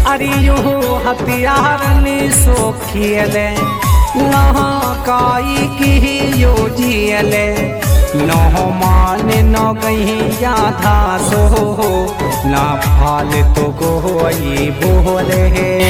अरियो हथियार ने सोखियले काई की यो जियले नो मान न गैया था सो ना फाल तो कोई बोले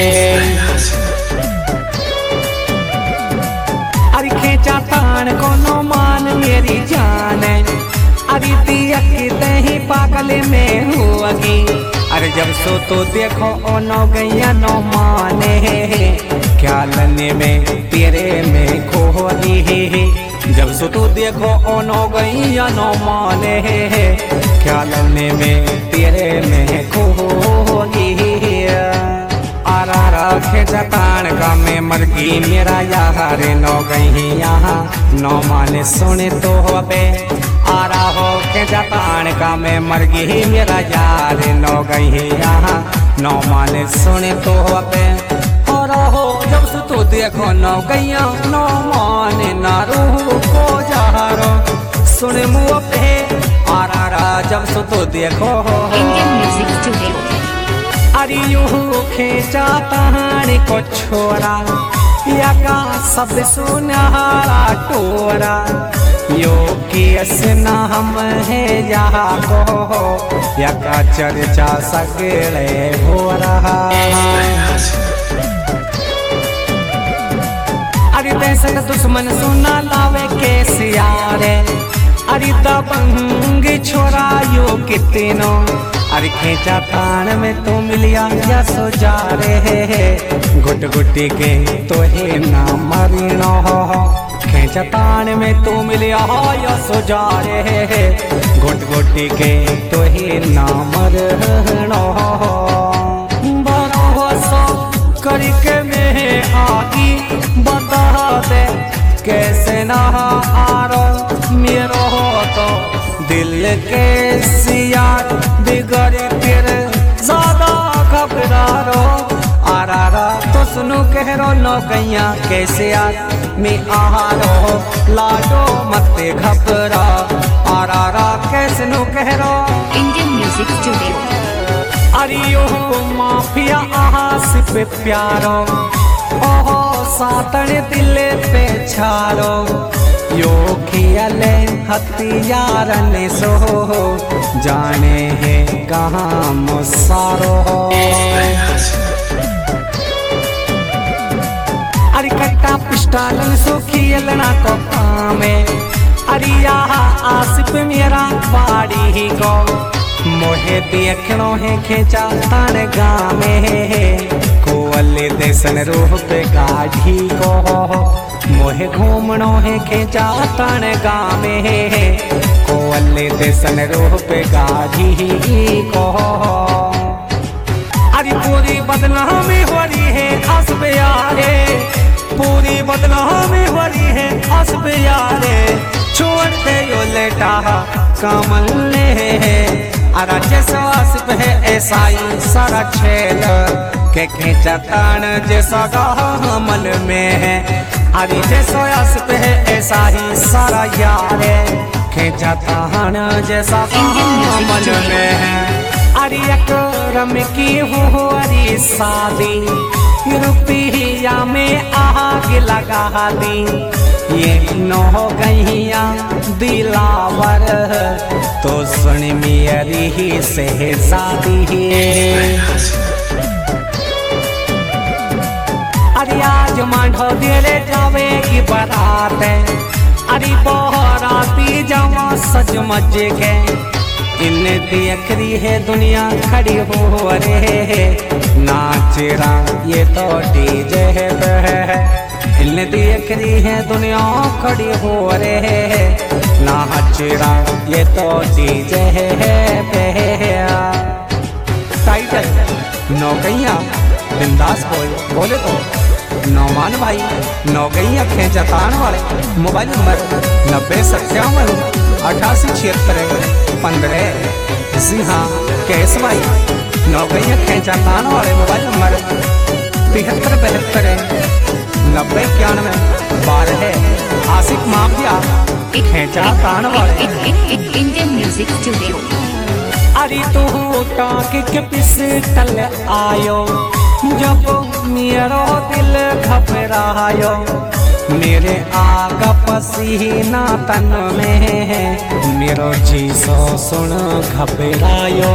अरे खेचा तान को नो मान मेरी जान अरे तिया दही पागल में हुआगी अरे जब सो तो देखो ओ नो गैया नो माने क्या लने में तेरे में खोली जब सो तो देखो ओ नो गैया नो माने क्या लने में तेरे में खोली आरा रखे जतान का में मरगी मेरा यार नो गैया नो माने सुने तो बे आरा हो के जतान का में मरगी मेरा यार नो गैया नो माने सुने तो पे और हो जब से तो देखो नो गैया नो माने ना रूह को जहारो सुने मुँह पे आरा जब से तो देखो इंडियन म्यूजिक स्टूडियो। अरे यूं खेचा तहान को छोड़ा या का सब सुनहारा टोरा यो केस नाम है यहाँ को या का चर्चा सगले हो रहा अरे दहशत दुश्मन सुना लावे केस यारे अरे दबंग छोरा यो कितनो अरे खेचा तान में तो मिलिया या सो जा रहे घुट घुटी के तो हे ना मरीनो हो खेचा तान में तो मिलिया या सो जा रहे घुट घुटी के तो हे ना मरनो हो भरोसा करके में आगी बता दे कैसे ना आरो मेरो तो दिल के सियार बिगड़ फिर ज्यादा घबरारो आरा तो सुनो कह रो नो गैया कैसे यार मैं आहारो लाडो मत घबरा आरा कैसे नो कह रो इंडियन म्यूजिक स्टूडियो। अरियो माफिया आसिफ प्यारो ओहो सातन दिल पे छारो यो खियले हथियार ने सो जाने है कहाँ मुसारो अरे कट्टा पिस्टल सो खियलना को कामे अरे यहाँ आसिफ मेरा बाड़ी को मोहे देखनो है खेचा तान गामे कोवले देसन रूह पे गाढ़ी को मोहे घूमनो है खेचा तान गामे कोवले देसन रूह पे गाढ़ी को अरे पूरी बदनामी हो रही है हंसब यारे पूरी बदनामी हो रही है हंसब यारे छोड़ते यो लेटा कमल ले अरा जैसा आसिफ है ऐसा ही सारा खेल के खेचा तान जैसा गामल में है अरे जैसा आसिफ है ऐसा ही सारा यार खेचा तान जैसा गामल में है अरे अकरम की हो अरे शादी रुपया में आग लगा दी ये नो गैया दिलावर तो सुन मेरी ही शहजादी अरे आज मांडो दिले जावेगी बारात अरे बराती जावा सज मज के इन देख रही है दुनिया खड़ी हो रे नाचरा ये तो डीजे है इन देख रही है दुनिया खड़ी हो रे नाचरा ये तो डीजे है टाइटल नौकैया बिंदास बोले तो नौमान भाई नौकैया खेचा तान वाले मोबाइल नंबर 9057887615 जी हाँ कैस भाई नौकैया खेचा तान वाले मोबाइल नंबर 7372909112 आशिक माफिया खेचा तान वाले इंडियन म्यूजिक स्टूडियो। अरे तू टाँग के पिस्टल आयो जब मेरो दिल घबरायो मेरे आग पसीना तन में है मेरो जी सो सुन घबरायो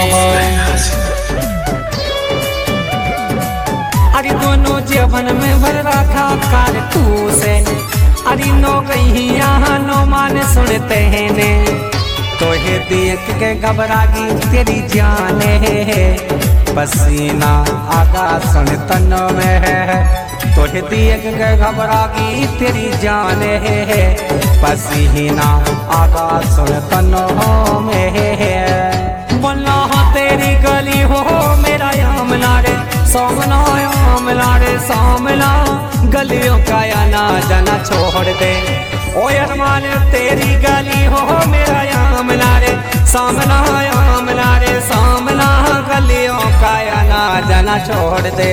अरे दोनों जीवन में भर रखा कार तू से अरे नो कहीं नो मान सुनते हैं ने तो ये देख के घबरागी तेरी जाने है पसीना आगा सुन तन में है तो ये देख के घबरागी तेरी जाने है पसीना आगा सुन तन में है बोला तेरी गली हो मेरा यामला रे सामना यामला रे सामना गलियों का या ना जाना छोड़ दे ओ अरमान तेरी गली हो मेरा यामला रे सामना यामला रे सामना गलियों का या ना जाना छोड़ दे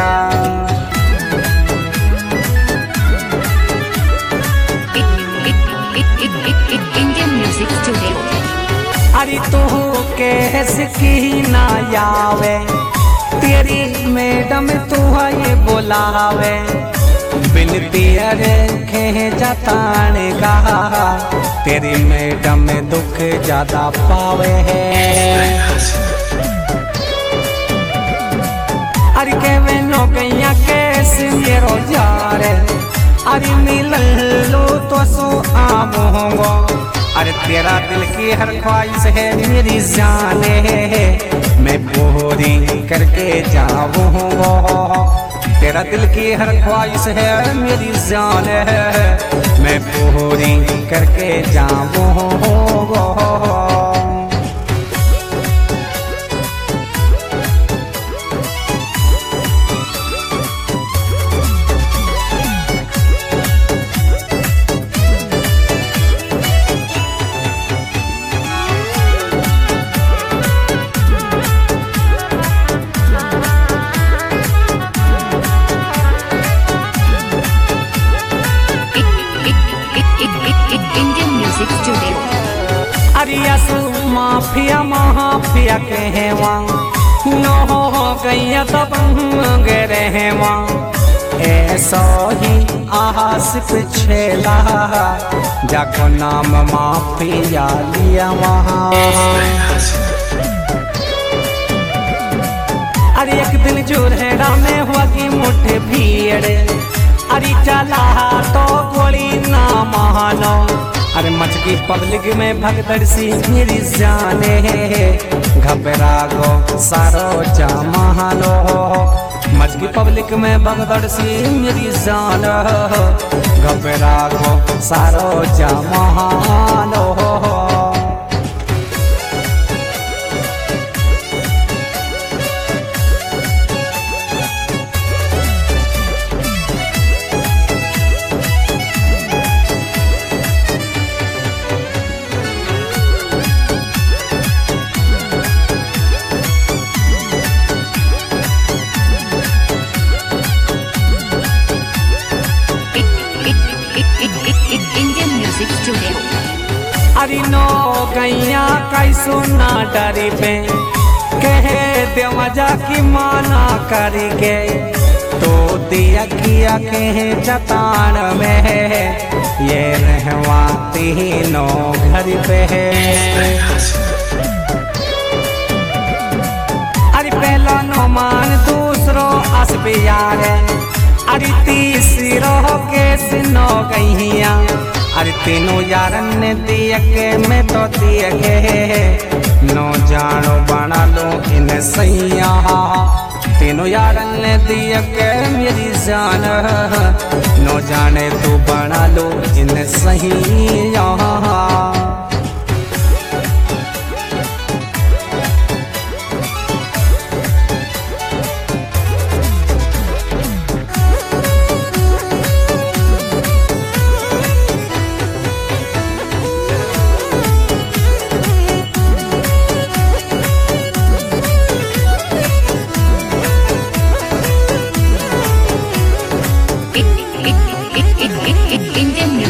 Indian Music Studio. अरे तू कैसे की ना यावे तेरी मैडम तू ये बोलावे बिनती अरे जाताने का तेरी मैडम दुख ज्यादा पावे अरे के वे नो गैया कैसे मेरो जारे अरे मिल लो तो सो आम होंगो अरे तेरा दिल की हर ख्वाहिश है मेरी जाने मैं पूरी करके जाऊंगा तेरा दिल की हर ख्वाहिश है मेरी जान है मैं पूरी करके जाऊंगा Indian Music Studio. अरियासु माफिया महाफिया के हैं वहाँ नो हो गैया तब गए हैं वहाँ ऐसा ही आस पिछला जाको नाम माफिया लिया वहाँ अरे एक दिन जोरहेड़ा में हुआ की मुठ्ठी भीड़ अरे चला तो गोली ना मानो अरे मचकी पब्लिक में भगदड़ सी मेरी जाने घबरा गो सारो जमानो मचकी पब्लिक में भगदड़ सी मेरी जान घबरा गो सारो जमानो Indian Music Studio. अरे नो गैया कैसो ना डरी पे कहे दे मजा की माना करेंगे तो दिया किया कहे चतान में ये रहवा तीनों घर पे अरे पहला नो मान दूसरो अस बियार अरे तीसरो के सिनो गैया अरे तीनों यारन ने दिया के मैं तो दिया के नो जानो बना लो इन सैया तीनों यारन ने दिया के मेरी जान नो जाने तू बना लो इन सैया